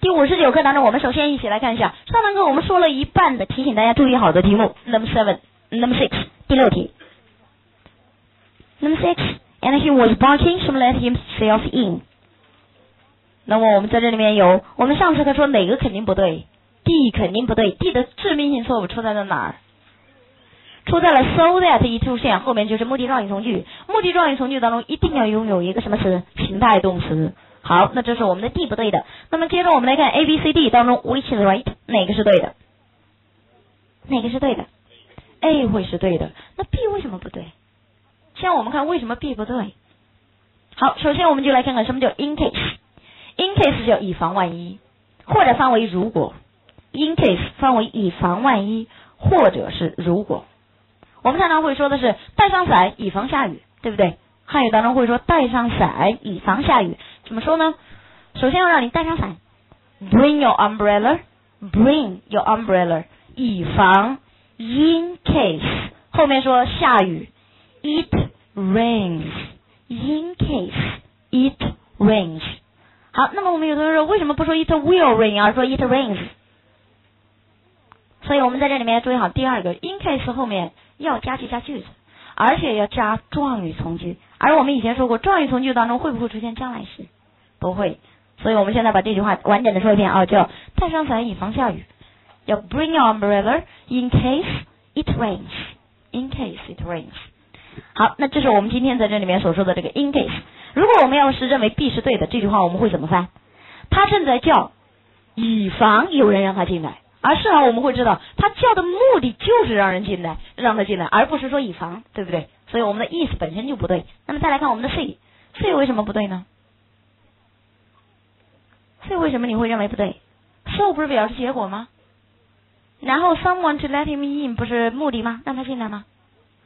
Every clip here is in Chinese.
第59课当中，我们首先一起来看一下上堂课我们说了一半的，提醒大家注意好的题目。Number 6，第6题。Number 6，and he was barking, she let himself in。那么我们在这里面有，我们上次课说哪个肯定不对 ？D 肯定不对 ，D 的致命性错误出在了哪儿？出在了 so that 一出现，后面就是目的状语从句。目的状语从句当中一定要拥有一个什么词？情态动词。好，那这是我们的 D 不对的。那么接着我们来看 A、B、C、D 当中 which is right， 哪个是对的？哪个是对的 ？A 会是对的，那 B 为什么不对？现在我们看为什么 B 不对。好，首先我们就来看看什么叫 in case。in case 叫以防万一，或者翻为如果。in case 翻为以防万一，或者是如果。我们常常会说的是带上伞以防下雨，对不对？汉语当中会说带上伞以防下雨，怎么说呢？首先要让你带上伞 ，bring your umbrella，bring your umbrella， 以防 in case， 后面说下雨 ，it rains，in case it rains。好，那么我们有的人说为什么不说 it will rain 而说 it rains？ 所以我们在这里面注意好第二个 in case 后面要加句子，而且要加状语从句。而我们以前说过，状语从句当中会不会出现将来时？不会。所以我们现在把这句话完整的说一遍啊，叫带上伞以防下雨，要 bring your umbrella in case it rains，in case it rains。好，那这是我们今天在这里面所说的这个 in case。如果我们要是认为 B 是对的，这句话我们会怎么翻？他正在叫，以防有人让他进来。而事实上我们会知道，他叫的目的就是让人进来，让他进来，而不是说以防，对不对？所以我们的意思本身就不对。那么再来看我们的 C 为什么不对呢？ C 为什么你会认为不对？ So 不是表示结果吗？然后 someone to let him in 不是目的吗？让他进来吗？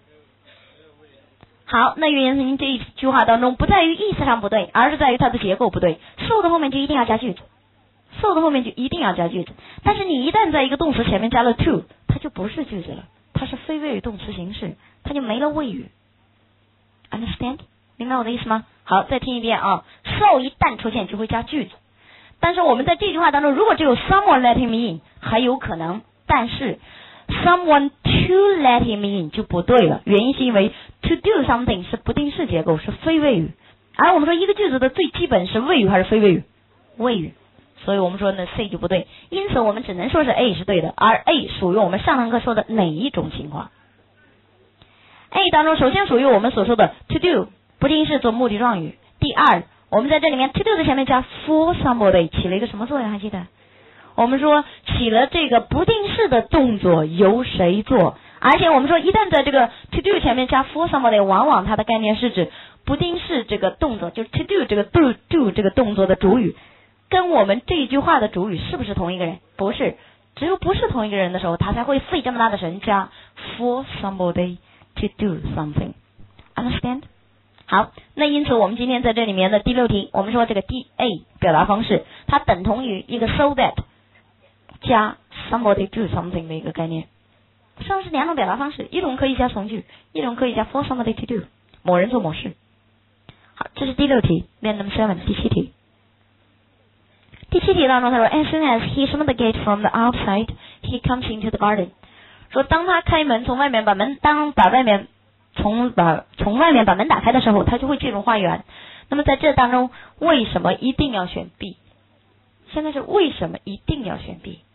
好，那原因这一句话当中不在于意思上不对，而是在于它的结构不对。So 的后面就一定要加句子。So 的后面就一定要加句子，但是你一旦在一个动词前面加了 to， 它就不是句子了，它是非谓语动词形式，它就没了谓语。Understand？ 明白我的意思吗？好，再听一遍啊。So 一旦出现就会加句子，但是我们在这句话当中，如果只有 someone let him in 还有可能，但是 someone to let him in 就不对了。原因是因为 to do something 是不定式结构，是非谓语，而我们说一个句子的最基本是谓语还是非谓语？谓语。所以我们说呢 C 就不对，因此我们只能说是 A 是对的，而 A 属于我们上堂课说的哪一种情况？ A 当中首先属于我们所说的 to do 不定式做目的状语。第二，我们在这里面 to do 的前面加 for somebody 起了一个什么作用？还记得？我们说起了这个不定式的动作由谁做，而且我们说一旦在这个 to do 前面加 for somebody， 往往它的概念是指不定式这个动作，就是 to do 这个 do 这个动作的主语跟我们这一句话的主语是不是同一个人？不是，只有不是同一个人的时候，他才会费这么大的神加 for somebody to do something。 Understand？ 好，那因此我们今天在这里面的第6题，我们说这个 DA 表达方式，它等同于一个 so that 加 somebody do something 的一个概念。实际上是2种表达方式，一种可以加从句，一种可以加 for somebody to do， 某人做某事。好，这是第6题。练 Number 7， 第7题。第7题当中他说 As soon as he opened the gate from the outside, he comes into the garden。 说当他开门从外面把门从外面把门打开的时候，他就会进入花园。那么在这当中为什么一定要选 B？ 现在是为什么一定要选 B？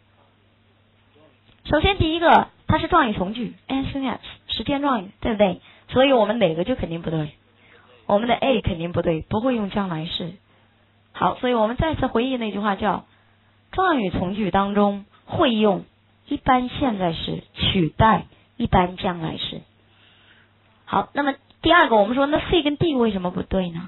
首先第一个它是状语从句 as soon as 时间状语，对不对？所以我们哪个就肯定不对？我们的 A 肯定不对，不会用将来式。好，所以我们再次回忆那句话，叫状语从句当中会用一般现在时取代一般将来时。好，那么第二个我们说那 C 跟 D 为什么不对呢？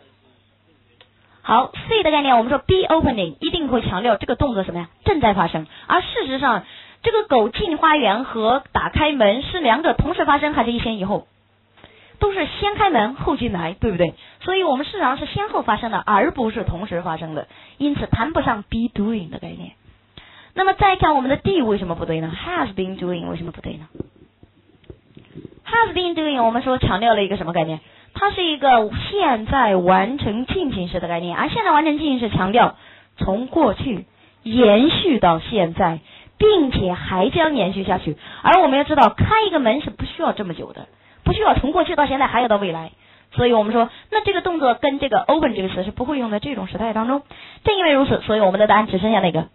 好， C 的概念我们说 be opening 一定会强调这个动作什么呀？正在发生。而事实上这个狗进花园和打开门是2者同时发生还是一先一后？都是先开门后进来，对不对？所以我们事实上是先后发生的，而不是同时发生的，因此谈不上 be doing 的概念。那么再看我们的 D 为什么不对呢？ has been doing 为什么不对呢？ has been doing 我们说强调了一个什么概念？它是一个现在完成进行时的概念，而现在完成进行时强调从过去延续到现在，并且还将延续下去。而我们要知道，开一个门是不需要这么久的，不需要从过去到现在还有到未来。所以我们说，那这个动作跟这个 open 这个词是不会用在这种时态当中。正因为如此，所以我们的答案只剩下那个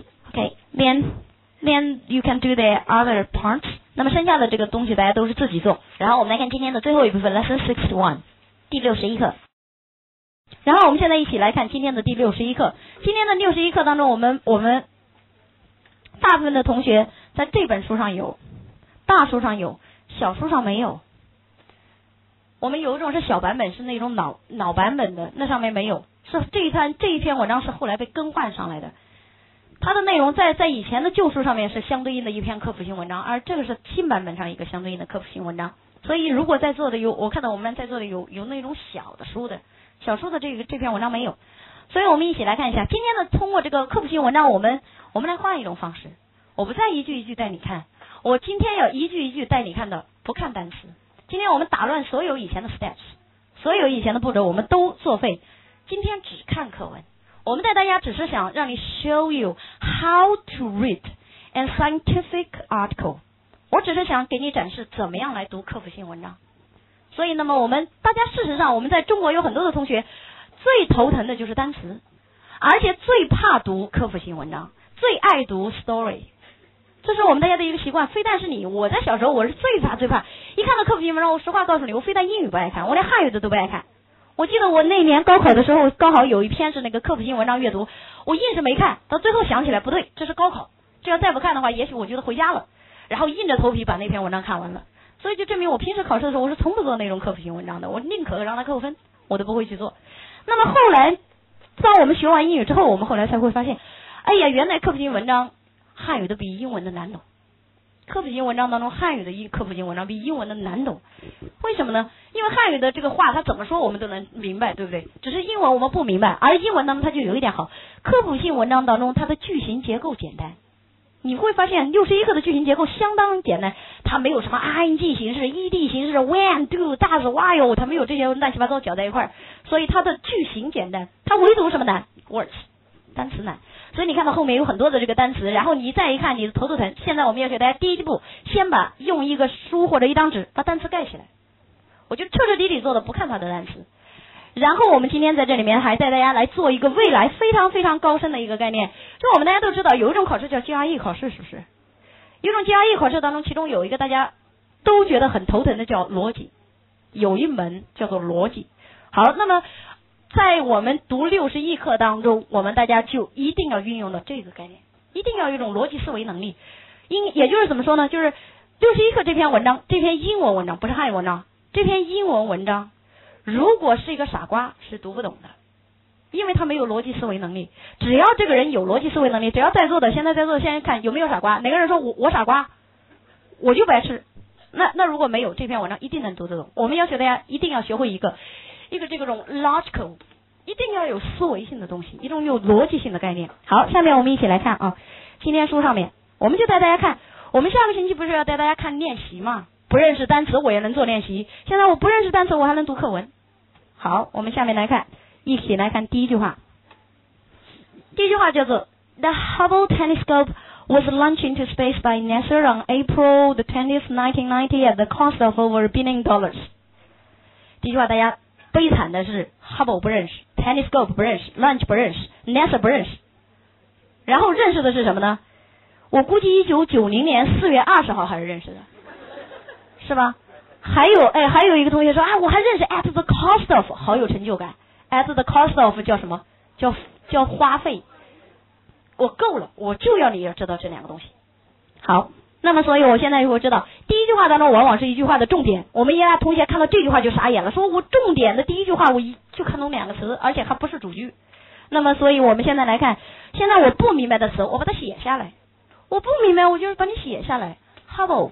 B。OK，then you can do the other parts。那么剩下的这个东西大家都是自己做。然后我们来看今天的最后一部分 Lesson 61，第61课。然后我们现在一起来看今天的第61课。今天的61课当中，我们大部分的同学在这本书上有，大书上有，小书上没有。我们有一种是小版本，是那种脑版本的，那上面没有，是这一篇文章是后来被更换上来的。它的内容在以前的旧书上面是相对应的一篇科普性文章，而这个是新版本上一个相对应的科普性文章。所以如果在座的我看到我们在座的有那种小书的这篇文章没有，所以我们一起来看一下。今天的通过这个科普性文章，我们来换一种方式，我不再一句一句带你看，我今天要一句一句带你看的，不看单词。今天我们打乱所有以前的 steps， 所有以前的步骤我们都作废，今天只看课文。我们带大家只是想让你 show you how to read a scientific article， 我只是想给你展示怎么样来读科普性文章。所以那么大家事实上我们在中国有很多的同学最头疼的就是单词，而且最怕读科普性文章，最爱读 story。这是我们大家的一个习惯，非但是你，我在小时候我是最怕一看到科普性文章，我实话告诉你，我非但英语不爱看，我连汉语的都不爱看。我记得我那年高考的时候，刚好有一篇是那个科普性文章阅读，我硬是没看，到最后想起来不对，这是高考，这要再不看的话，也许我觉得回家了，然后硬着头皮把那篇文章看完了。所以就证明我平时考试的时候，我是从不做那种科普性文章的，我宁可让他扣分，我都不会去做。那么后来，当我们学完英语之后，我们后来才会发现，哎呀，原来科普性文章汉语的比英文的难懂。科普性文章当中，汉语的科普性文章比英文的难懂。为什么呢？因为汉语的这个话它怎么说我们都能明白，对不对？只是英文我们不明白，而英文当中它就有一点好，科普性文章当中它的句型结构简单。你会发现61课的句型结构相当简单，它没有什么 ing 形式、ed 形式、when do does while， 它没有这些乱七八糟搅在一块儿，所以它的句型简单，它唯独什么难 words 单词难。所以你看到后面有很多的这个单词，然后你再一看你的头都疼。现在我们要给大家第一步，先用一个书或者一张纸把单词盖起来，我就彻彻底底做的不看它的单词。然后我们今天在这里面还带大家来做一个未来非常非常高深的一个概念，就我们大家都知道有一种考试叫 GRE 考试，是不是？有一种 GRE 考试当中，其中有一个大家都觉得很头疼的叫逻辑，有一门叫做逻辑。好，那么在我们读61课当中，我们大家就一定要运用到这个概念，一定要有一种逻辑思维能力。也就是怎么说呢？就是61课这篇文章，这篇英文文章不是汉语文章，这篇英文文章如果是一个傻瓜是读不懂的，因为他没有逻辑思维能力。只要这个人有逻辑思维能力，只要现在在座的现在看有没有傻瓜，哪个人说我傻瓜我就白痴，那如果没有，这篇文章一定能读得懂。我们要求大家一定要学会一个这种 logical， 一定要有思维性的东西，一种有逻辑性的概念。好，下面我们一起来看啊，今天书上面我们就带大家看，我们下个星期不是要带大家看练习吗？不认识单词我也能做练习，现在我不认识单词我还能读课文。好，我们下面来看，一起来看第一句话。第一句话叫做 The Hubble telescope was launched into space by NASA on April the 20th, 1990 at the cost of over $1 billion。 第一句话大家悲惨的是 Hubble 不认识， telescope 不认识， launch 不认识， NASA 不认识，然后认识的是什么呢？我估计1990年4月20号还是认识的，是吧？还有一个同学说我还认识 at the cost of， 好有成就感。at the cost of 叫什么？叫花费。我够了，我就要你要知道这两个东西。好，那么所以我现在就会知道，第一句话当中往往是一句话的重点。我们同学看到这句话就傻眼了，说我重点的第一句话我就看懂两个词，而且还不是主句。那么所以我们现在来看，现在我不明白的词我把它写下来，我不明白我就把你写下来。 Hubble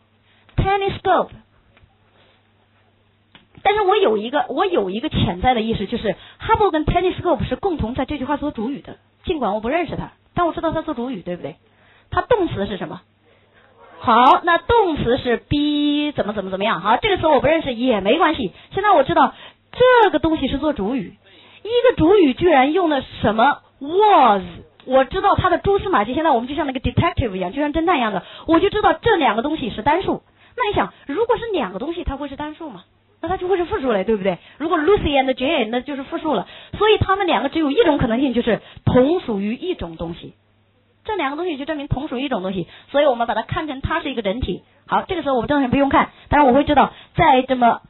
telescope，但是我有一个潜在的意识，就是 Hubble 跟 telescope 是共同在这句话做主语的，尽管我不认识它，但我知道它做主语，对不对？它动词是什么？好，那动词是 be 怎么样。好，这个词我不认识也没关系，现在我知道这个东西是做主语，一个主语居然用了什么 was， 我知道它的蛛丝马迹，现在我们就像那个 detective 一样，就像侦探一样的，我就知道这两个东西是单数。那你想，如果是两个东西，它会是单数吗？那它就会是复数了，对不对？如果 Lucy and Jane 那就是复数了，所以它们两个只有一种可能性，就是同属于一种东西。这两个东西就证明同属于一种东西，所以我们把它看成它是一个人体。好，这个时候我们正常不用看，但是我会知道在什么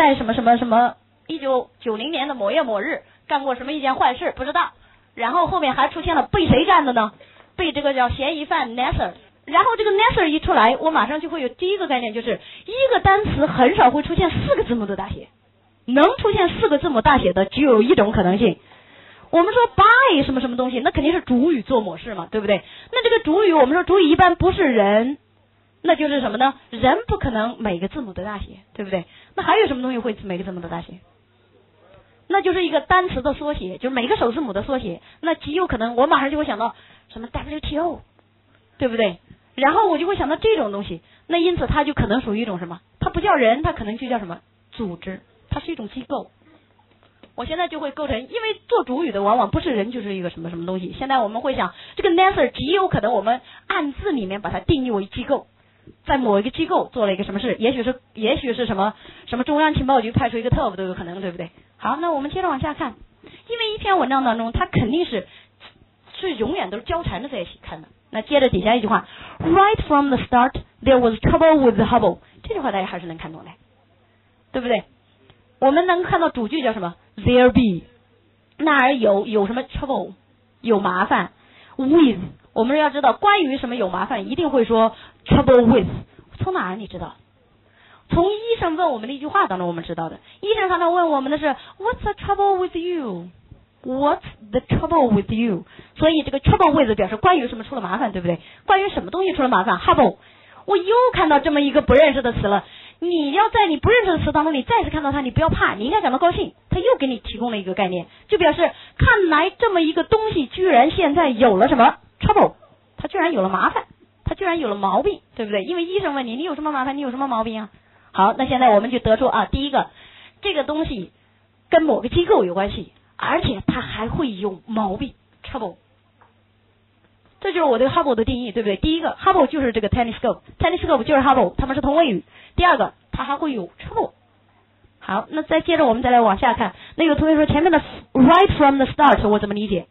1990年的某月某日干过什么一件坏事，不知道。然后后面还出现了被谁干的呢？被这个叫嫌疑犯 Nasser。然后这个 Nasser 一出来，我马上就会有第一个概念，就是一个单词很少会出现4个字母的大写，能出现4个字母大写的只有一种可能性。我们说 by 什么什么东西，那肯定是主语做某事嘛，对不对？那这个主语，我们说主语一般不是人，那就是什么呢？人不可能每个字母的大写，对不对？那还有什么东西会每个字母的大写？那就是一个单词的缩写，就是每个首字母的缩写。那极有可能我马上就会想到什么 WTO， 对不对？然后我就会想到这种东西。那因此它就可能属于一种什么？它不叫人，它可能就叫什么？组织，它是一种机构。我现在就会构成，因为做主语的往往不是人就是一个什么什么东西。现在我们会想，这个 Nasser 极有可能我们按字里面把它定义为机构，在某一个机构做了一个什么事，也许是什么中央情报局派出一个特务都有可能，对不对？好，那我们接着往下看，因为一篇文章当中它肯定是永远都是交缠着在一起看的。那接着底下一句话 ，Right from the start there was trouble with the Hubble， 这句话大家还是能看懂的，对不对？我们能看到主句叫什么 ？There be， 那儿有什么 trouble， 有麻烦 with， 我们要知道关于什么有麻烦，一定会说 trouble with。从哪儿你知道？从医生问我们的一句话当中我们知道的。医生常常问我们的是 What's the trouble with you？What's the trouble with you？ 所以这个 trouble with 表示关于什么出了麻烦，对不对？关于什么东西出了麻烦 ？Hubble， 我又看到这么一个不认识的词了。你要在你不认识的词当中，你再次看到它，你不要怕，你应该感到高兴。它又给你提供了一个概念，就表示看来这么一个东西居然现在有了什么 trouble， 它居然有了麻烦，它居然有了毛病，对不对？因为医生问你有什么麻烦，你有什么毛病啊？好，那现在我们就得出啊，第一个，这个东西跟某个机构有关系。而且它还会有毛病 trouble， 这就是我对 Hubble 的定义，对不对？第一个 Hubble 就是这个 telescope 就是 Hubble， 它们是同位语。第二个，它还会有 trouble。好，那再接着我们再来往下看。那有同学说前面的 right from the start 我怎么理解？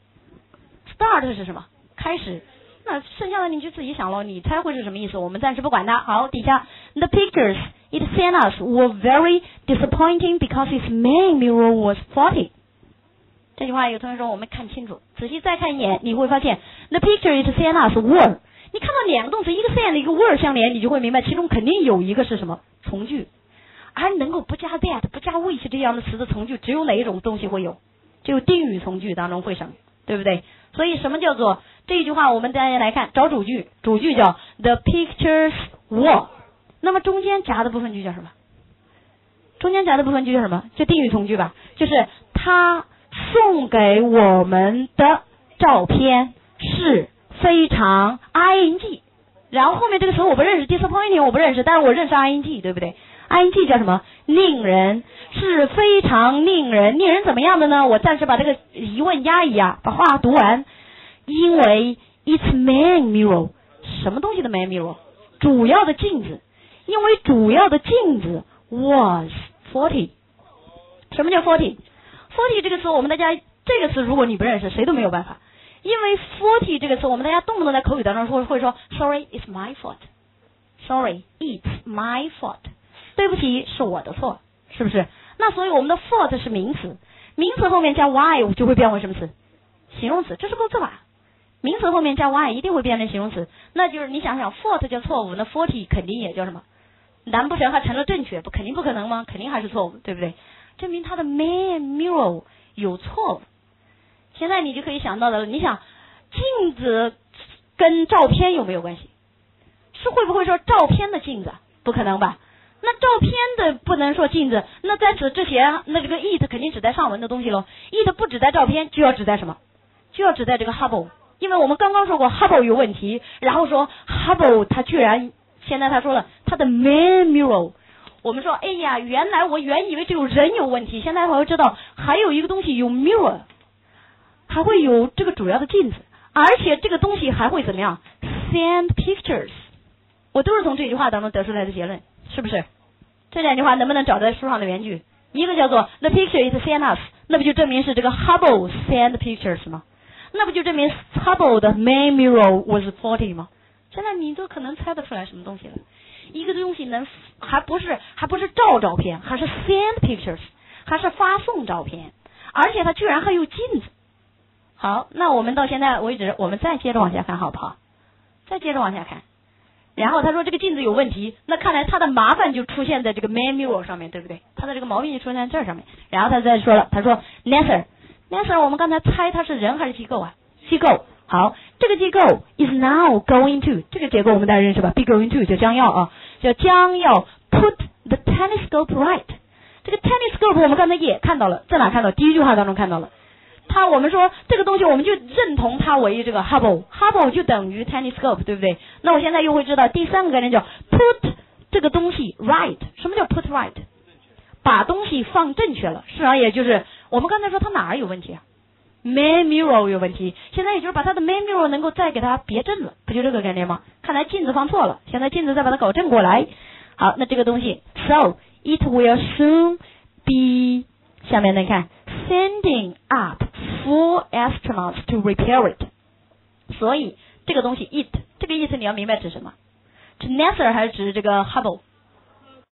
start 是什么？开始。那剩下的你就自己想咯，你猜会是什么意思？我们暂时不管它。好，底下 the pictures it sent us were very disappointing because its main mirror was faulty。这句话有同学说我没看清楚，仔细再看一眼，你会发现 the picture is sent us were， 你看到两个动词，一个 send 一个 were 相连，你就会明白其中肯定有一个是什么从句，而能够不加 that 不加 which 这样的词的从句，只有哪一种东西会有？只有定语从句当中会省，对不对？所以什么叫做这一句话？我们大家来看，找主句，主句叫 the pictures were， 那么中间夹的部分句叫什么？中间夹的部分句叫什么？就定语从句吧，就是他送给我们的照片是非常 ing， 然后后面这个词我不认识 disappointing 我不认识，但是我认识 ing， 对不对？ ing 叫什么？令人，是非常令人怎么样的呢？我暂时把这个疑问压一压，把话读完。因为 its main mirror， 什么东西的 main mirror？ 主要的镜子，因为主要的镜子 was faulty。 什么叫 faulty？这个词我们大家这个词如果你不认识谁都没有办法，因为 faulty 这个词我们大家动不动在口语当中会说 sorry it's my fault， sorry it's my fault， 对不起是我的错，是不是？那所以我们的 fault 是名词，名词后面加 y 就会变为什么词？形容词，这是构字法。名词后面加 y 一定会变成形容词，那就是你想想 fault 叫错误，那 faulty 肯定也叫什么？难不成它成了正确？肯定不可能吗？肯定还是错误，对不对？证明它的 main mirror 有错误。现在你就可以想到的了，你想镜子跟照片有没有关系？是会不会说照片的镜子？不可能吧？那照片的不能说镜子，那在此之前，那这个 it 肯定指代上文的东西咯。it 不指代照片，就要指代什么？就要指代这个 Hubble， 因为我们刚刚说过 Hubble 有问题，然后说 Hubble 它居然现在他说了它的 main mirror。我们说，哎呀，原来我原以为只有人有问题，现在我又知道还有一个东西有 mirror， 还会有这个主要的镜子，而且这个东西还会怎么样 ？Send pictures。我都是从这句话当中得出来的结论，是不是？这两句话能不能找在书上的原句？一个叫做 The picture is sent us， 那不就证明是这个 Hubble send pictures 吗？那不就证明 Hubble 的 main mirror was faulty 吗？现在你都可能猜得出来什么东西了。一个东西还不是照片，还是 send pictures， 还是发送照片，而且它居然还有镜子。好，那我们到现在为止，我们再接着往下看好不好？再接着往下看。然后他说这个镜子有问题，那看来他的麻烦就出现在这个 main mirror 上面，对不对？他的这个毛病就出现在这上面。然后他再说了，他说 NASA 我们刚才猜他是人还是机构啊？机构。好，这个机构 is now going to， 这个结构我们大家认识吧？ be going to 就将要put the telescope right。 这个 telescope 我们刚才也看到了，在哪看到？第一句话当中看到了。我们说这个东西我们就认同它为这个 Hubble 就等于 telescope， 对不对？那我现在又会知道第三个概念叫 put 这个东西 right。 什么叫 put right？ 把东西放正确了，实际上也就是我们刚才说它哪儿有问题啊？ main mirror 有问题，现在也就是把它的 main mirror 能够再给它别正了，不就这个概念吗？看来镜子放错了，现在镜子再把它搞正过来。好，那这个东西 so it will soon be， 下面来看 sending up 4 astronauts to repair it。 所以这个东西 it， 这个 it 你要明白指什么？指 NASA 还是指这个 Hubble？